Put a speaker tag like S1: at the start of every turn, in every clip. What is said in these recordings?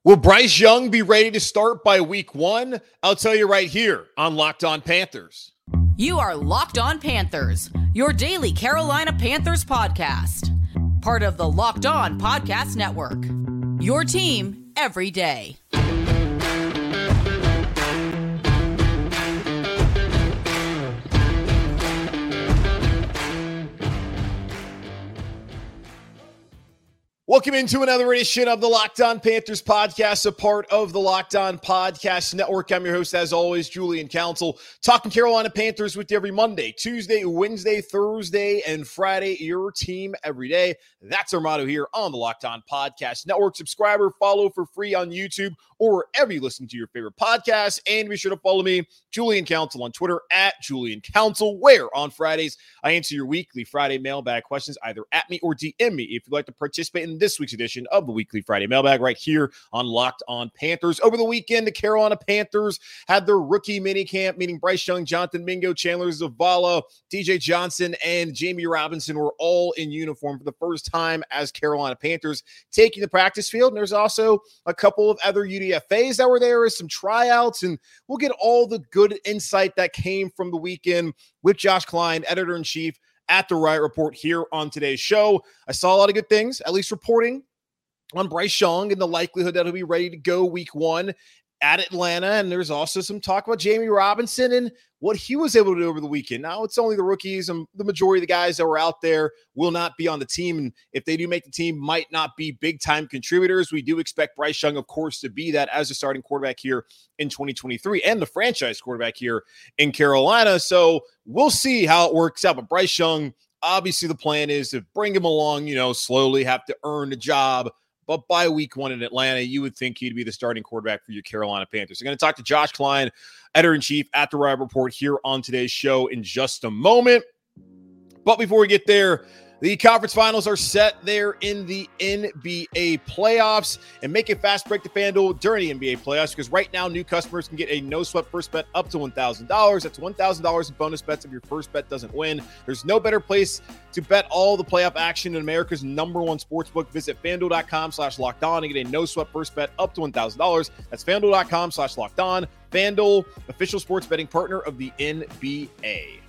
S1: Will Bryce Young be ready to start by week 1? I'll tell you right here on Locked On Panthers.
S2: You are Locked On Panthers, your daily Carolina Panthers podcast. Part of the Locked On Podcast Network. Your team every day.
S1: Welcome into another edition of the Locked On Panthers podcast, a part of the Locked On Podcast Network. I'm your host, as always, Julian Council, talking Carolina Panthers with you every Monday, Tuesday, Wednesday, Thursday, and Friday. Your team every day. That's our motto here on the Locked On Podcast Network. Subscribe or follow for free on YouTube or wherever you listen to your favorite podcasts. And be sure to follow me, Julian Council, on Twitter at Julian Council, where on Fridays I answer your weekly Friday mailbag questions either at me or DM me if you'd like to participate in this week's edition of the weekly Friday mailbag right here on Locked On Panthers. Over the weekend, the Carolina Panthers had their rookie minicamp, meaning Bryce Young, Jonathan Mingo, Chandler Zavala, DJ Johnson, and Jamie Robinson were all in uniform for the first time as Carolina Panthers taking the practice field. And there's also a couple of other UDFAs that were there, some tryouts, and we'll get all the good insight that came from the weekend with Josh Klein, editor-in-chief at the Riot Report here on today's show. I saw a lot of good things, at least reporting on Bryce Young and the likelihood that he'll be ready to go week 1 at Atlanta. And there's also some talk about Jamie Robinson and what he was able to do over the weekend. Now, it's only the rookies, and the majority of the guys that were out there will not be on the team. And if they do make the team, might not be big-time contributors. We do expect Bryce Young, of course, to be that as a starting quarterback here in 2023 and the franchise quarterback here in Carolina. So we'll see how it works out. But Bryce Young, obviously the plan is to bring him along, slowly, have to earn the job. But by week 1 in Atlanta, you would think he'd be the starting quarterback for your Carolina Panthers. I'm going to talk to Josh Klein, editor-in-chief at the Riot Report here on today's show in just a moment. But before we get there, the conference finals are set there in the NBA playoffs, and make a fast break to FanDuel during the NBA playoffs, because right now new customers can get a no-sweat first bet up to $1,000. That's $1,000 in bonus bets if your first bet doesn't win. There's no better place to bet all the playoff action in America's #1 sportsbook. Visit FanDuel.com/lockedon and get a no-sweat first bet up to $1,000. That's FanDuel.com/lockedon. FanDuel, official sports betting partner of the NBA.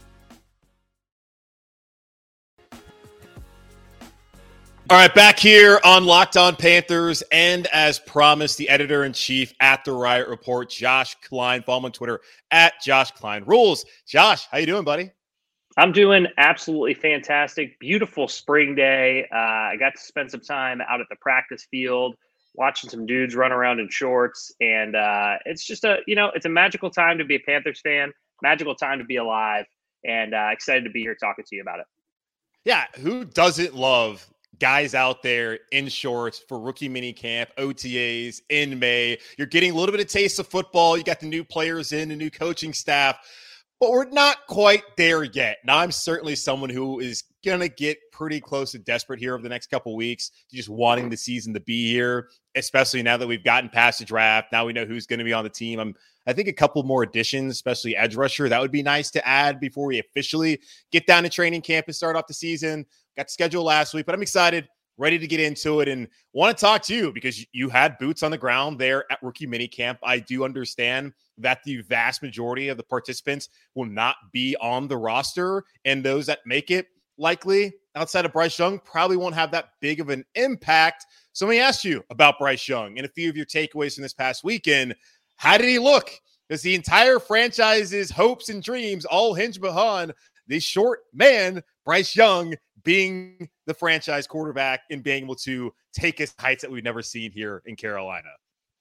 S1: All right, back here on Locked On Panthers, and as promised, the editor-in-chief at the Riot Report, Josh Klein. Follow him on Twitter at Josh Klein Rules. Josh, how you doing, buddy?
S3: I'm doing absolutely fantastic. Beautiful spring day. I got to spend some time out at the practice field, watching some dudes run around in shorts, and it's just it's a magical time to be a Panthers fan, magical time to be alive, and excited to be here talking to you about it.
S1: Yeah, who doesn't love guys out there in shorts for rookie mini camp, OTAs in May? You're getting a little bit of taste of football. You got the new players in, the new coaching staff, but we're not quite there yet. Now, I'm certainly someone who is going to get pretty close to desperate here over the next couple of weeks, just wanting the season to be here, especially now that we've gotten past the draft. Now we know who's going to be on the team. I think a couple more additions, especially edge rusher, that would be nice to add before we officially get down to training camp and start off the season. Got scheduled last week, but I'm excited, ready to get into it, and want to talk to you because you had boots on the ground there at rookie minicamp. I do understand that the vast majority of the participants will not be on the roster, and those that make it, likely outside of Bryce Young, probably won't have that big of an impact. So let me ask you about Bryce Young and a few of your takeaways from this past weekend. How did he look? Because the entire franchise's hopes and dreams all hinge upon the short man, Bryce Young, being the franchise quarterback and being able to take us heights that we've never seen here in Carolina.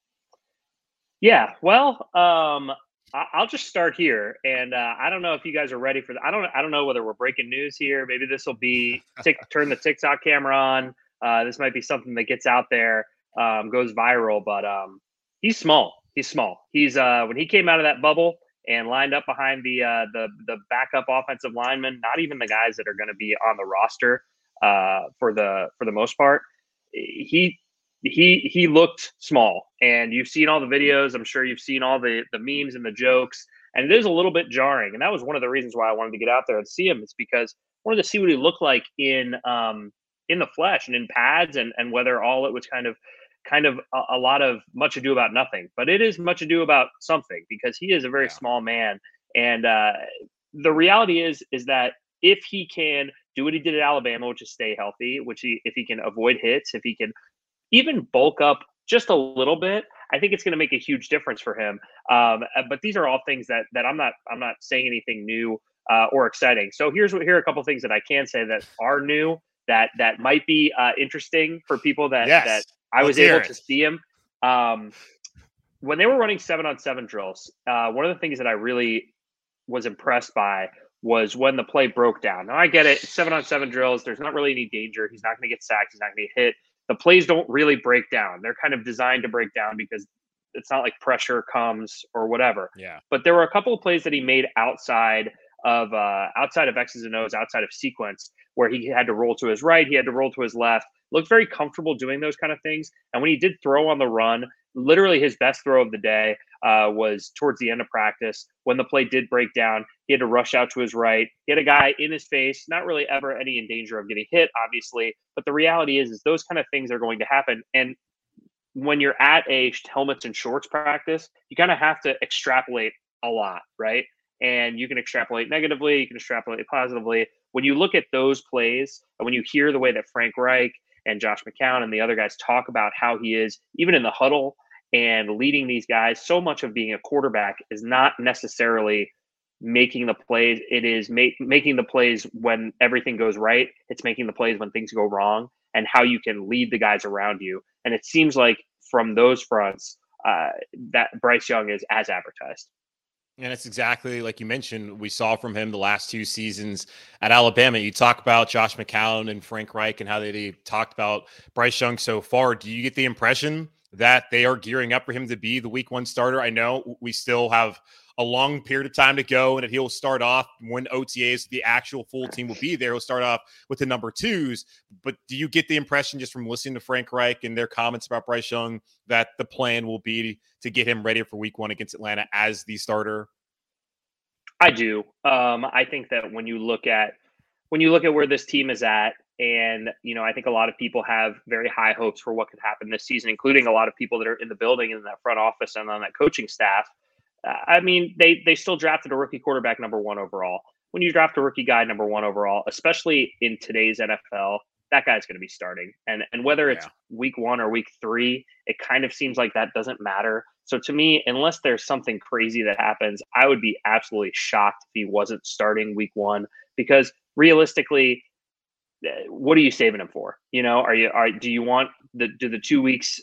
S3: Yeah, well, I'll just start here, and I don't know if you guys are ready for that. I don't know whether we're breaking news here. Maybe this will be turn the TikTok camera on. This might be something that gets out there, goes viral. But he's small. He's small. He's when he came out of that bubble and lined up behind the backup offensive lineman, not even the guys that are going to be on the roster for the most part. He looked small, and you've seen all the videos. I'm sure you've seen all the memes and the jokes, and it is a little bit jarring. And that was one of the reasons why I wanted to get out there and see him. It's because I wanted to see what he looked like in the flesh and in pads, and whether all it was kind of kind of a lot of much ado about nothing, but it is much ado about something because he is a very small man. And the reality is that if he can do what he did at Alabama, which is stay healthy, if he can avoid hits, if he can even bulk up just a little bit, I think it's going to make a huge difference for him. But these are all things that I'm not saying anything new or exciting. So here are a couple of things that I can say that are new that might be interesting for people that I was able to see him. When they were running 7-on-7 drills, one of the things that I really was impressed by was when the play broke down. Now I get it, 7-on-7 drills. There's not really any danger. He's not going to get sacked. He's not going to get hit. The plays don't really break down. They're kind of designed to break down because it's not like pressure comes or whatever.
S1: Yeah.
S3: But there were a couple of plays that he made outside of X's and O's, outside of sequence, where he had to roll to his right, he had to roll to his left. Looked very comfortable doing those kind of things. And when he did throw on the run, literally his best throw of the day was towards the end of practice. When the play did break down, he had to rush out to his right. He had a guy in his face, not really ever any in danger of getting hit, obviously. But the reality is those kind of things are going to happen. And when you're at a helmets and shorts practice, you kind of have to extrapolate a lot, right? And you can extrapolate negatively, you can extrapolate positively. When you look at those plays, and when you hear the way that Frank Reich and Josh McCown and the other guys talk about how he is, even in the huddle and leading these guys, so much of being a quarterback is not necessarily making the plays. It is making the plays when everything goes right. It's making the plays when things go wrong, and how you can lead the guys around you. And it seems like from those fronts, that Bryce Young is as advertised.
S1: And it's exactly like you mentioned, we saw from him the last 2 seasons at Alabama. You talk about Josh McCown and Frank Reich and how they talked about Bryce Young so far. Do you get the impression that they are gearing up for him to be the week 1 starter? I know we still have a long period of time to go, and that he'll start off when OTAs, the actual full team will be there. He'll start off with the number 2s. But do you get the impression just from listening to Frank Reich and their comments about Bryce Young that the plan will be to get him ready for week 1 against Atlanta as the starter?
S3: I do. I think that when you look at where this team is at, and I think a lot of people have very high hopes for what could happen this season, including a lot of people that are in the building and in that front office and on that coaching staff. I mean, they still drafted a rookie quarterback number 1 overall. When you draft a rookie guy number 1 overall, especially in today's NFL, that guy's going to be starting. And whether it's week 1 or week 3, it kind of seems like that doesn't matter. So to me, unless there's something crazy that happens, I would be absolutely shocked if he wasn't starting week 1, because realistically, what are you saving him for? Do you want the 2 weeks,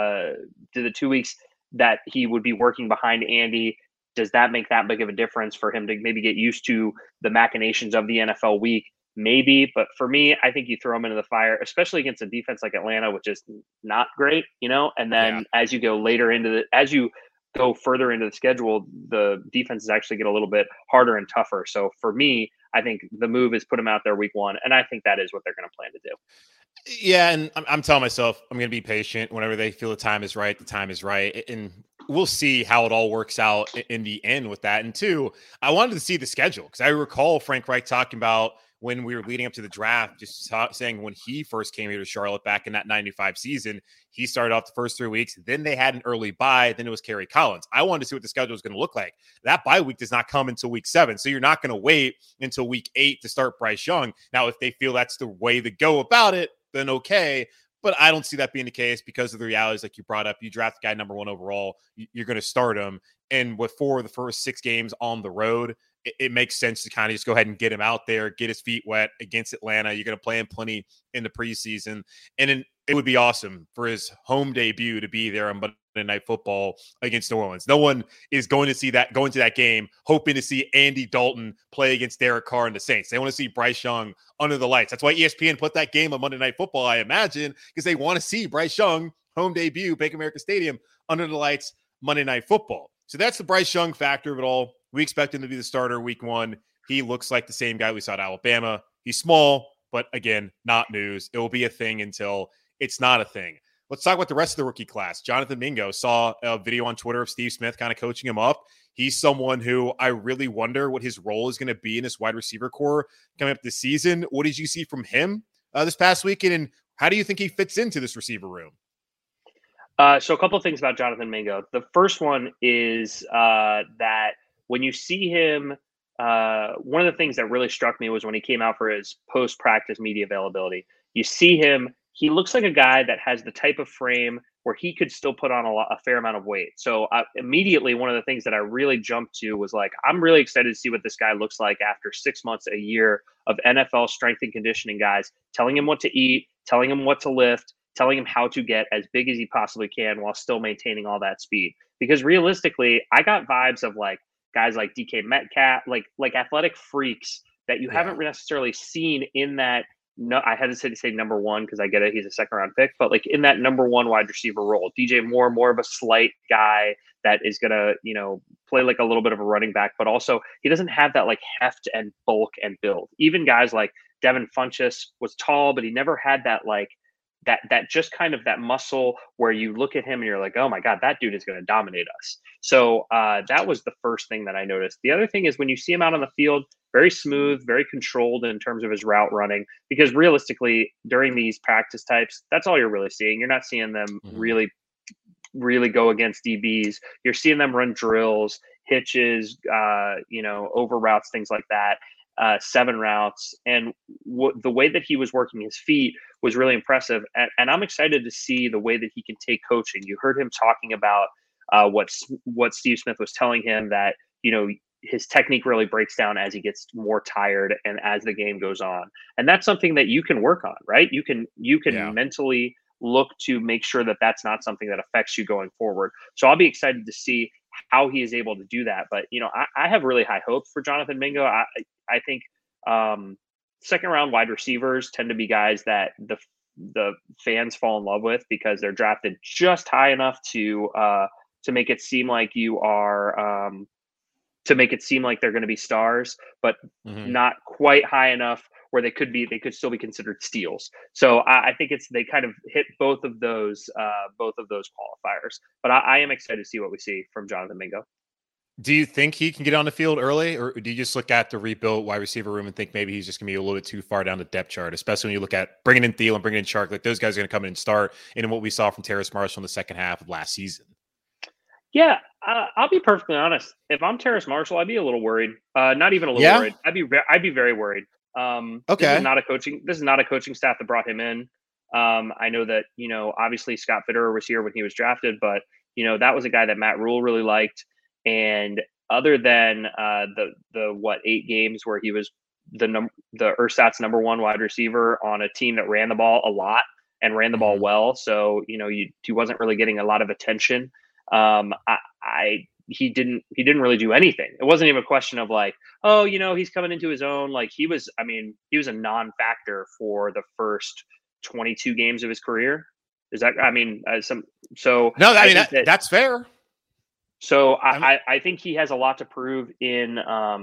S3: the 2 weeks that he would be working behind Andy? Does that make that big of a difference for him to maybe get used to the machinations of the NFL week? Maybe, but for me, I think you throw him into the fire, especially against a defense like Atlanta, which is not great, and then as you go as you go further into the schedule, the defenses actually get a little bit harder and tougher. So for me, I think the move is put him out there week 1, and I think that is what they're going to plan to do.
S1: Yeah, and I'm telling myself I'm going to be patient. Whenever they feel the time is right, the time is right. And we'll see how it all works out in the end with that. And 2, I wanted to see the schedule, because I recall Frank Reich talking about when we were leading up to the draft, just saying when he first came here to Charlotte back in that 95 season, he started off the first 3 weeks. Then they had an early bye. Then it was Kerry Collins. I wanted to see what the schedule was going to look like. That bye week does not come until week 7. So you're not going to wait until week 8 to start Bryce Young. Now, if they feel that's the way to go about it, then okay. But I don't see that being the case because of the realities like you brought up. You draft the guy number 1 overall, you're going to start him. And with 4 of the first 6 games on the road, it makes sense to kind of just go ahead and get him out there, get his feet wet against Atlanta. You're going to play him plenty in the preseason. And then it would be awesome for his home debut to be there on Monday Night Football against New Orleans. No one is going to that game hoping to see Andy Dalton play against Derek Carr and the Saints. They want to see Bryce Young under the lights. That's why ESPN put that game on Monday Night Football, I imagine, because they want to see Bryce Young home debut, Bank of America Stadium, under the lights, Monday Night Football. So that's the Bryce Young factor of it all. We expect him to be the starter week 1. He looks like the same guy we saw at Alabama. He's small, but again, not news. It will be a thing until it's not a thing. Let's talk about the rest of the rookie class. Jonathan Mingo, saw a video on Twitter of Steve Smith kind of coaching him up. He's someone who I really wonder what his role is going to be in this wide receiver core coming up this season. What did you see from him this past weekend, and how do you think he fits into this receiver room?
S3: So a couple of things about Jonathan Mingo. The first one is that when you see him, one of the things that really struck me was when he came out for his post-practice media availability. You see him, he looks like a guy that has the type of frame where he could still put on a fair amount of weight. So immediately, one of the things that I really jumped to was like, I'm really excited to see what this guy looks like after 6 months, a year of NFL strength and conditioning guys telling him what to eat, telling him what to lift, telling him how to get as big as he possibly can while still maintaining all that speed. Because realistically, I got vibes of like guys like DK Metcalf, like athletic freaks that you haven't necessarily seen in that. No, I hesitate to say number one because I get it. He's a second round pick, but like in that number one wide receiver role, DJ Moore, more of a slight guy that is going to, play like a little bit of a running back, but also he doesn't have that like heft and bulk and build. Even guys like Devin Funchess was tall, but he never had that like that just kind of that muscle where you look at him and you're like, oh my God, that dude is going to dominate us. So that was the first thing that I noticed. The other thing is when you see him out on the field, very smooth, very controlled in terms of his route running, because realistically during these practice types, that's all you're really seeing. You're not seeing them really go against DBs. You're seeing them run drills, hitches, over routes, things like that. 7 routes, and the way that he was working his feet was really impressive. And I'm excited to see the way that he can take coaching. You heard him talking about what Steve Smith was telling him, that his technique really breaks down as he gets more tired and as the game goes on. And that's something that you can work on, right? You can mentally look to make sure that that's not something that affects you going forward. So I'll be excited to see how he is able to do that. But, I have really high hopes for Jonathan Mingo. I think second round wide receivers tend to be guys that the fans fall in love with because they're drafted just high enough to make it seem like you are to make it seem like they're going to be stars, but not quite high enough where they could still be considered steals. So I think they kind of hit both of those qualifiers. But I am excited to see what we see from Jonathan Mingo.
S1: Do you think he can get on the field early, or do you just look at the rebuilt wide receiver room and think maybe he's just going to be a little bit too far down the depth chart, especially when you look at bringing in Thielen, bringing in Chark, like those guys are going to come in and start in what we saw from Terrace Marshall in the second half of last season? Yeah,
S3: I'll be perfectly honest. If I'm Terrace Marshall, I'd be a little worried. Not even a little worried. I'd be very worried. Okay. This is not a coaching staff that brought him in. I know that, obviously Scott Fitterer was here when he was drafted, but that was a guy that Matt Rule really liked. And other than the 8 games where he was the ersatz number one wide receiver on a team that ran the ball a lot and ran the ball well, so he wasn't really getting a lot of attention. He didn't really do anything. It wasn't even a question of like, oh, he's coming into his own. Like he was a non-factor for the first 22 games of his career. Is that,
S1: that's fair.
S3: So I think he has a lot to prove in,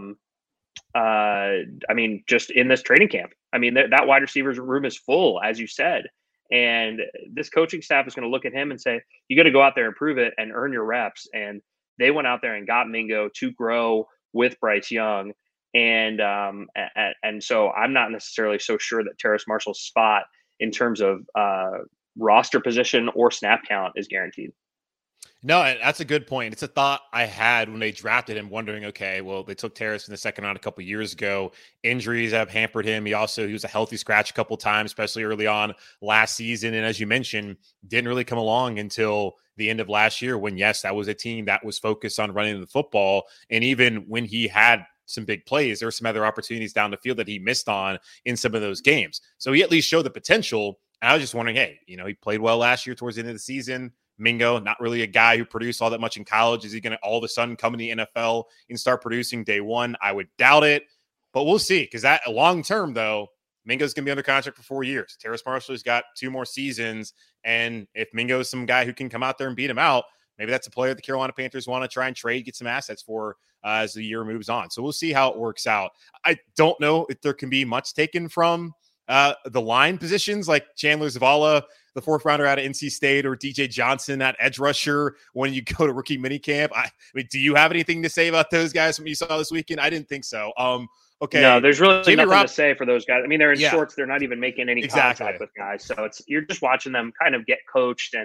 S3: just in this training camp. That wide receivers room is full, as you said. And this coaching staff is going to look at him and say, you got to go out there and prove it and earn your reps. And they went out there and got Mingo to grow with Bryce Young. And so I'm not necessarily so sure that Terrace Marshall's spot in terms of roster position or snap count is guaranteed.
S1: No, that's a good point. It's a thought I had when they drafted him, wondering, okay, well, they took Terrace in the second round a couple of years ago. Injuries have hampered him. He was a healthy scratch a couple of times, especially early on last season. And as you mentioned, didn't really come along until the end of last year when, yes, that was a team that was focused on running the football. And even when he had some big plays, there were some other opportunities down the field that he missed on in some of those games. So he at least showed the potential. And I was just wondering, hey, he played well last year towards the end of the season. Mingo, not really a guy who produced all that much in college. Is he going to all of a sudden come in the NFL and start producing day one? I would doubt it, but we'll see. Because that long term, though, Mingo's going to be under contract for 4 years. Terrace Marshall's got 2 more seasons. And if Mingo's some guy who can come out there and beat him out, maybe that's a player the Carolina Panthers want to try and trade, get some assets for as the year moves on. So we'll see how it works out. I don't know if there can be much taken from the line positions like Chandler Zavala, the 4th rounder out of NC State, or DJ Johnson, that edge rusher when you go to rookie minicamp. Do you have anything to say about those guys from you saw this weekend? I didn't think so. Okay.
S3: No, there's really nothing to say for those guys. They're in shorts. They're not even making any contact with guys. So you're just watching them kind of get coached and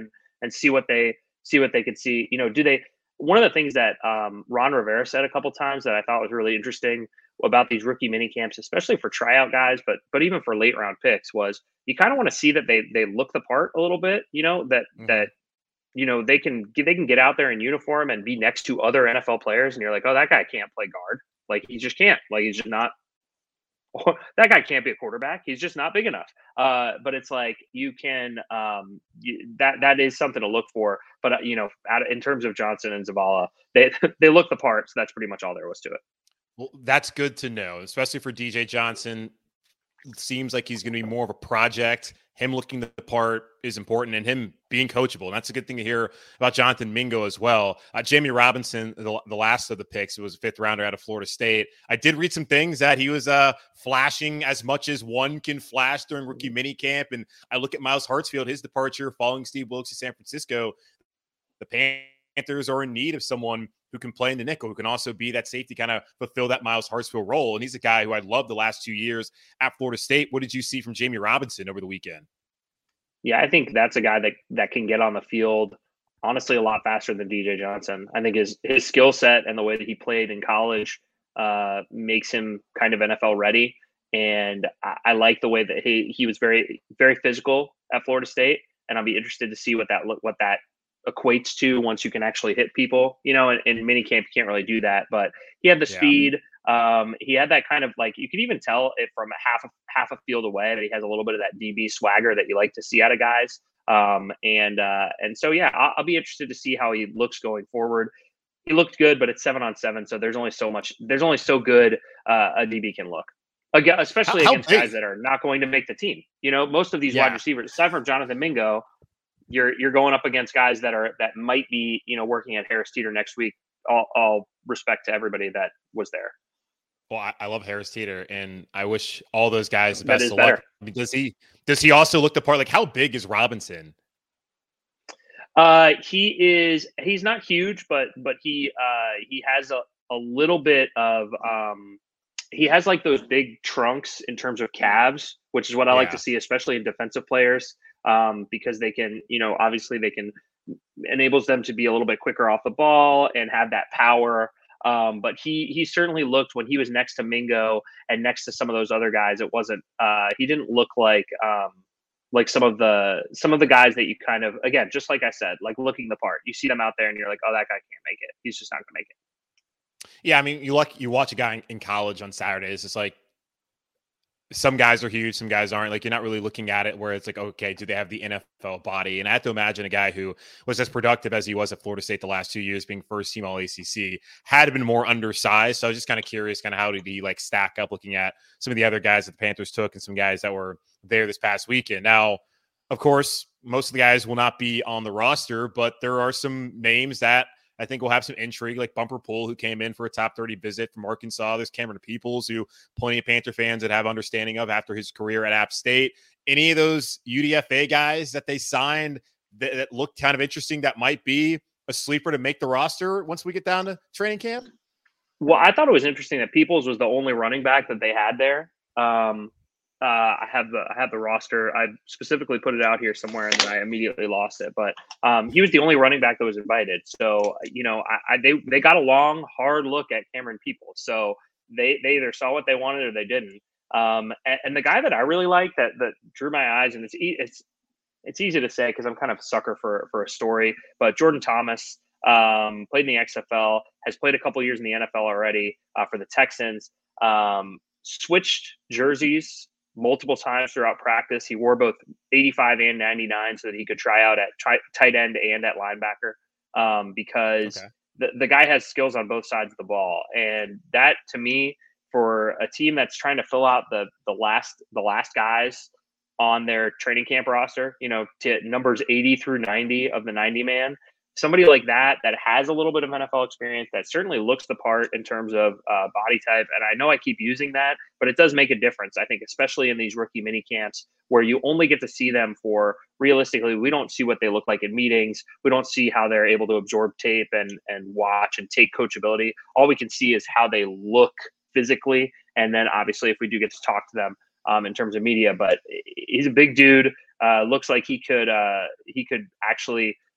S3: and see what they could see. One of the things that Ron Rivera said a couple times that I thought was really interesting about these rookie mini camps, especially for tryout guys, but even for late round picks, was you kind of want to see that they look the part a little bit, that they can get out there in uniform and be next to other NFL players, and you're like, oh, that guy can't play guard. Like, he just can't. Like, he's just not. That guy can't be a quarterback. He's just not big enough. But it's like you can. That is something to look for. But in terms of Johnson and Zavala, they look the part. So that's pretty much all there was to it.
S1: Well, that's good to know, especially for DJ Johnson. It seems like he's going to be more of a project. Him looking the part is important, and him being coachable. And that's a good thing to hear about Jonathan Mingo as well. Jamie Robinson, the last of the picks, was a 5th rounder out of Florida State. I did read some things that he was flashing as much as one can flash during rookie minicamp. And I look at Miles Hartsfield, his departure following Steve Wilkes to San Francisco. The Panthers are in need of someone who can play in the nickel, who can also be that safety, kind of fulfill that Miles Hartsfield role. And he's a guy who I loved the last 2 years at Florida State. What did you see from Jamie Robinson over the weekend?
S3: Yeah, I think that's a guy that can get on the field, honestly, a lot faster than DJ Johnson. I think his skill set and the way that he played in college makes him kind of NFL ready. And I like the way that he was very, very physical at Florida State. And I'll be interested to see what that equates to once you can actually hit people. In minicamp, you can't really do that, but he had the speed. He had that kind of, like, you could even tell it from half a field away that he has a little bit of that DB swagger that you like to see out of guys. And so, yeah, I'll be interested to see how he looks going forward. He looked good, but it's 7-on-7. So there's only so good a DB can look. Again, especially against guys that are not going to make the team. Most of these wide receivers, aside from Jonathan Mingo, you're going up against guys that might be, working at Harris Teeter next week. All respect to everybody that was there.
S1: Well, I love Harris Teeter, and I wish all those guys the best of luck. Does he also look the part? Like, how big is Robinson?
S3: He's not huge, but he has a little bit of he has like those big trunks in terms of calves, which is what I like to see, especially in defensive players, because they can, obviously they can enables them to be a little bit quicker off the ball and have that power. But he certainly looked, when he was next to Mingo and next to some of those other guys, it wasn't he didn't look like some of the guys that you kind of, again, just like I said, like looking the part. You see them out there and you're like, oh, that guy can't make it. He's just not gonna make it.
S1: Yeah, I mean, you watch a guy in college on Saturdays. It's like some guys are huge, some guys aren't. Like, you're not really looking at it where it's like, okay, do they have the NFL body? And I have to imagine a guy who was as productive as he was at Florida State the last 2 years, being first team all ACC, had been more undersized. So I was just kind of curious, kind of how did he like stack up, looking at some of the other guys that the Panthers took and some guys that were there this past weekend. Now, of course, most of the guys will not be on the roster, but there are some names that I think we'll have some intrigue, like Bumper Pool, who came in for a top 30 visit from Arkansas. There's Cameron Peoples, who plenty of Panther fans that have understanding of after his career at App State. Any of those UDFA guys that they signed that looked kind of interesting, that might be a sleeper to make the roster once we get down to training camp?
S3: Well, I thought it was interesting that Peoples was the only running back that they had there. I have the roster. I specifically put it out here somewhere, and then I immediately lost it. But he was the only running back that was invited. So they got a long, hard look at Cameron Peoples. So they either saw what they wanted or they didn't. And the guy that I really like that drew my eyes, and it's easy to say because I'm kind of a sucker for a story. But Jordan Thomas played in the XFL, has played a couple years in the NFL already for the Texans. Switched jerseys multiple times throughout practice. He wore both 85 and 99 so that he could try out at tight end and at linebacker because the guy has skills on both sides of the ball. And that, to me, for a team that's trying to fill out the last guys on their training camp roster, to numbers 80 through 90 of the 90 man, somebody like that has a little bit of NFL experience, that certainly looks the part in terms of body type. And I know I keep using that, but it does make a difference, I think, especially in these rookie mini camps where you only get to see them for, realistically, we don't see what they look like in meetings. We don't see how they're able to absorb tape and watch and take coachability. All we can see is how they look physically. And then obviously if we do get to talk to them in terms of media, but he's a big dude. Looks like he could actually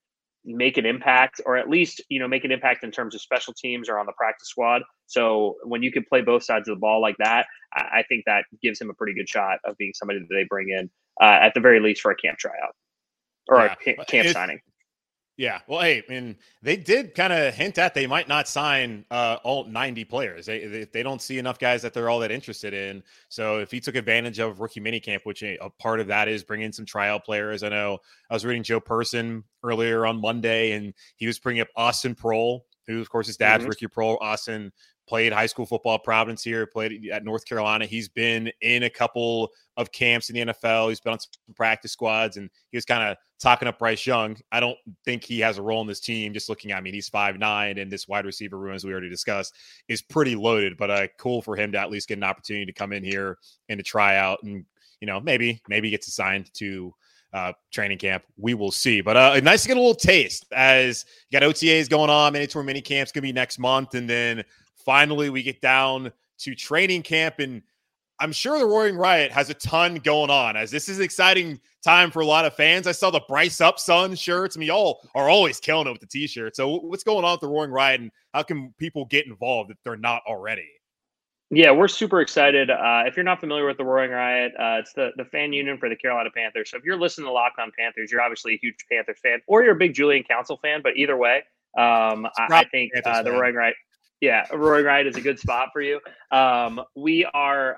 S3: make an impact, or at least, make an impact in terms of special teams or on the practice squad. So when you can play both sides of the ball like that, I think that gives him a pretty good shot of being somebody that they bring in at the very least for a camp tryout or a camp signing.
S1: Yeah. Well, hey, I mean, they did kind of hint at they might not sign all 90 players. They don't see enough guys that they're all that interested in. So if he took advantage of rookie minicamp, which a part of that is bringing some tryout players. I know I was reading Joe Person earlier on Monday, and he was bringing up Austin Proehl, who, of course, his dad's Ricky Proehl. Austin played high school football at Providence here, played at North Carolina. He's been in a couple of camps in the NFL. He's been on some practice squads, and he was kind of talking up Bryce Young. I don't think he has a role in this team. Just looking at, he's 5'9", and this wide receiver room, as we already discussed, is pretty loaded, but cool for him to at least get an opportunity to come in here and to try out and, maybe gets assigned to training camp. We will see. But nice to get a little taste as you got OTAs going on. Mandatory mini camp's going to be next month. And then finally we get down to training camp, and I'm sure the Roaring Riot has a ton going on, as this is an exciting time for a lot of fans. I saw the Bryce Up Sun shirts. Y'all are always killing it with the t-shirt. So what's going on with the Roaring Riot, and how can people get involved if they're not already?
S3: Yeah, we're super excited. If you're not familiar with the Roaring Riot, it's the fan union for the Carolina Panthers. So if you're listening to Locked On Panthers, you're obviously a huge Panthers fan, or you're a big Julian Council fan. But either way, I think the Roaring Riot. Yeah, Roaring Riot is a good spot for you. We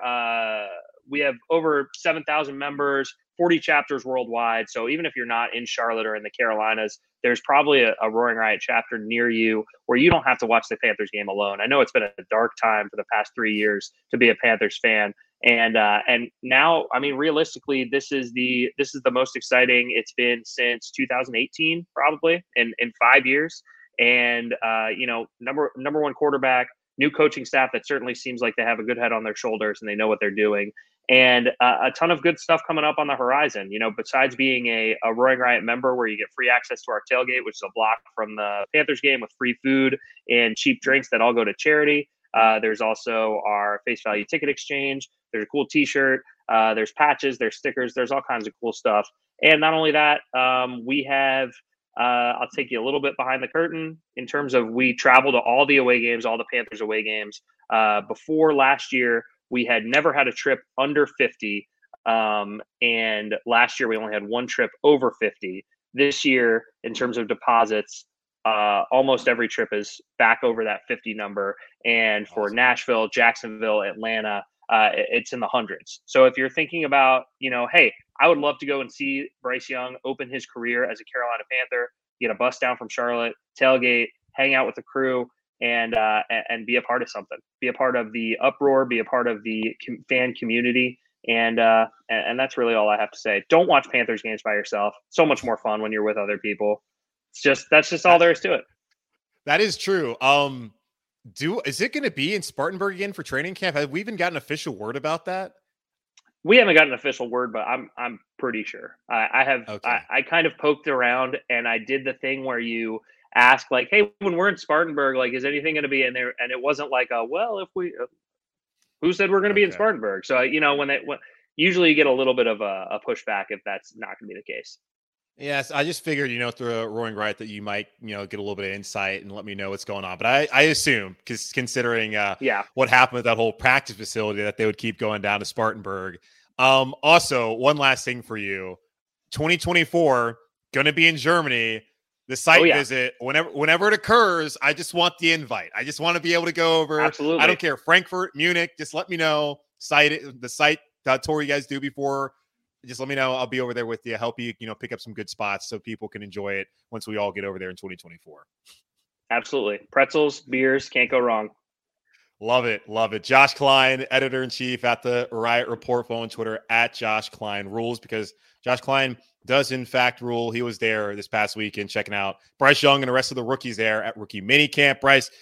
S3: have over 7,000 members, 40 chapters worldwide. So even if you're not in Charlotte or in the Carolinas, there's probably a Roaring Riot chapter near you where you don't have to watch the Panthers game alone. I know it's been a dark time for the past 3 years to be a Panthers fan. And now, realistically, this is the most exciting it's been since 2018, probably in 5 years. And, number one quarterback, new coaching staff that certainly seems like they have a good head on their shoulders and they know what they're doing. And a ton of good stuff coming up on the horizon, besides being a Roaring Riot member where you get free access to our tailgate, which is a block from the Panthers game with free food and cheap drinks that all go to charity. There's also our face value ticket exchange. There's a cool t-shirt. There's patches, there's stickers, there's all kinds of cool stuff. And not only that, we have, I'll take you a little bit behind the curtain in terms of we travel to all the away games, all the Panthers away games. Before last year, we had never had a trip under 50. And last year we only had one trip over 50. This year, in terms of deposits, almost every trip is back over that 50 number. And for Nashville, Jacksonville, Atlanta, it's in the hundreds. So if you're thinking about, hey, I would love to go and see Bryce Young open his career as a Carolina Panther, get a bus down from Charlotte, tailgate, hang out with the crew, and be a part of something, be a part of the uproar, be a part of the fan community. And that's really all I have to say. Don't watch Panthers games by yourself. So much more fun when you're with other people. That's just all there is to it.
S1: That is true. Is it going to be in Spartanburg again for training camp? Have we even got an official word about that?
S3: We haven't got an official word, but I'm pretty sure. I have. Okay. I kind of poked around, and I did the thing where you ask, like, "Hey, when we're in Spartanburg, like, is anything going to be in there?" And it wasn't like, "Well, if we, who said we're going to be in Spartanburg?" So when usually you get a little bit of a pushback if that's not going to be the case.
S1: Yes, I just figured, through a Roaring Riot that you might, get a little bit of insight and let me know what's going on. But I assume, because considering what happened with that whole practice facility, that they would keep going down to Spartanburg. Also, one last thing for you. 2024, going to be in Germany. The site visit, whenever it occurs, I just want the invite. I just want to be able to go over.
S3: Absolutely.
S1: I don't care. Frankfurt, Munich, just let me know. The site tour you guys do before. Just let me know. I'll be over there with you. Help you, pick up some good spots so people can enjoy it once we all get over there in 2024.
S3: Absolutely. Pretzels, beers, can't go wrong.
S1: Love it. Love it. Josh Klein, editor-in-chief at the Riot Report. Follow on Twitter at Josh Klein Rules, because Josh Klein does, in fact, rule. He was there this past weekend checking out Bryce Young and the rest of the rookies there at rookie minicamp.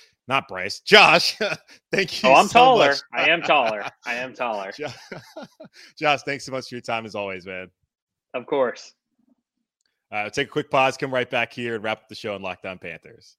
S1: Josh, thank you.
S3: Oh, I'm
S1: so
S3: taller.
S1: much.
S3: I am taller.
S1: Josh, thanks so much for your time as always, man.
S3: Of course.
S1: I'll take a quick pause, come right back here and wrap up the show on Locked On Panthers.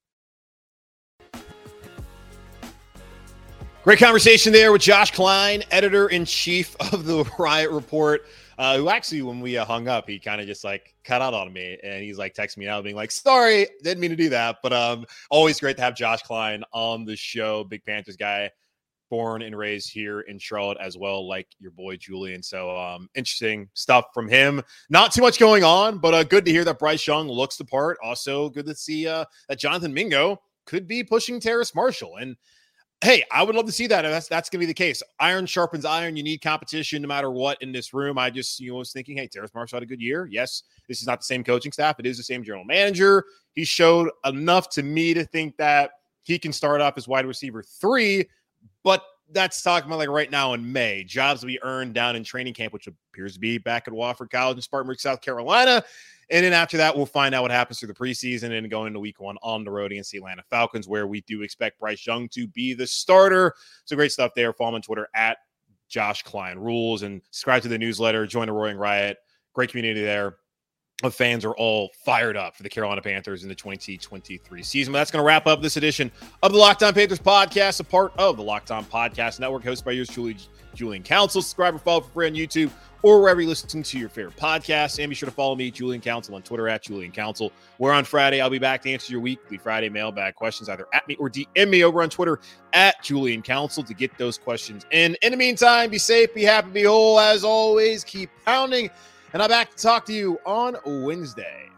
S1: Great conversation there with Josh Klein, editor-in-chief of the Riot Report. who actually, when we hung up, he kind of just like cut out on me, and he's like texting me now being like, sorry, didn't mean to do that. But always great to have Josh Klein on the show. Big Panthers guy, born and raised here in Charlotte as well, like your boy Julian. So interesting stuff from him. Not too much going on, but good to hear that Bryce Young looks the part. Also good to see that Jonathan Mingo could be pushing Terrace Marshall. And hey, I would love to see that. If that's going to be the case. Iron sharpens iron. You need competition no matter what in this room. I just, was thinking, hey, Terrace Marshall had a good year. Yes, this is not the same coaching staff. It is the same general manager. He showed enough to me to think that he can start off as wide receiver 3, but that's talking about like right now in May. Jobs will be earned down in training camp, which appears to be back at Wofford College in Spartanburg, South Carolina. And then after that, we'll find out what happens through the preseason and going into week 1 on the road against the Atlanta Falcons, where we do expect Bryce Young to be the starter. So great stuff there. Follow him on Twitter at Josh Klein Rules and subscribe to the newsletter. Join the Roaring Riot. Great community there. The fans are all fired up for the Carolina Panthers in the 2023 season. But that's going to wrap up this edition of the Locked On Panthers podcast, a part of the Locked On Podcast Network, hosted by yours truly, Julian Council. Subscribe or follow for free on YouTube or wherever you listen to your favorite podcasts. And be sure to follow me, Julian Council, on Twitter at Julian Council. Where on Friday, I'll be back to answer your weekly Friday mailbag questions, either at me or DM me over on Twitter at Julian Council to get those questions in. In the meantime, be safe, be happy, be whole. As always, keep pounding. And I'm back to talk to you on Wednesday.